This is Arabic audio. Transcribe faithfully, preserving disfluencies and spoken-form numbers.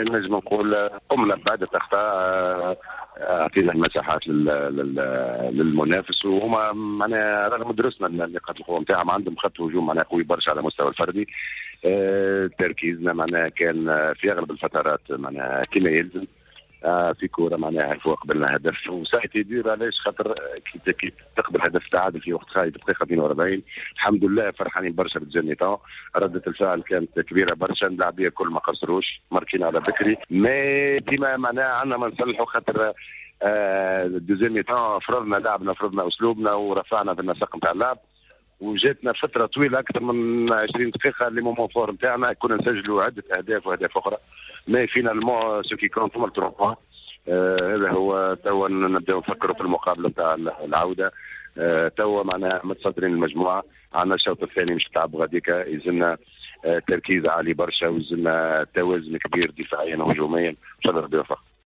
نجم نقول قمنا بعدة أخطاء، اعطينا المساحات للمنافس، وهما معناها رغم درسنا نقاط القوه نتاعهم عندهم خط هجوم معناها قوي برشا على المستوى الفردي. اه تركيزنا معناها كان في اغلب الفترات معناها كما يلزم. آه في كوره معناها فوق قبلنا هدف وساعتها يدير علاش خاطر كي كي تقبل هدف تعادل في وقت خايب دقيقه اثنين وأربعين. الحمد لله فرحانين برشا بالجاني تاع رده الفعل كانت كبيره برشا، اللاعبيه كل ما قصروش ماركين على بكري، ما ديما معناها عندنا ما نصلحوا خاطر آه الدوزيام تاع فرضنا لعبنا فرضنا اسلوبنا ورفعنا في النسق نتاع اللعب، وجاتنا فتره طويله اكثر من عشرين دقيقه اللي مومون فور نتاعنا كنا نسجلوا عده اهداف واهداف اخرى، ما فينالمون سو كي كونت هما التروبا. هذا آه هو توا نبداو نفكروا في المقابله نتاع العوده. آه توا معناها متصدرين المجموعه، عندنا الشوط الثاني مش تلعب غاديكا، يزلنا آه تركيز عالي برشا ويزلنا توازن كبير دفاعيا وهجوميا ان شاء الله ربي يوفق.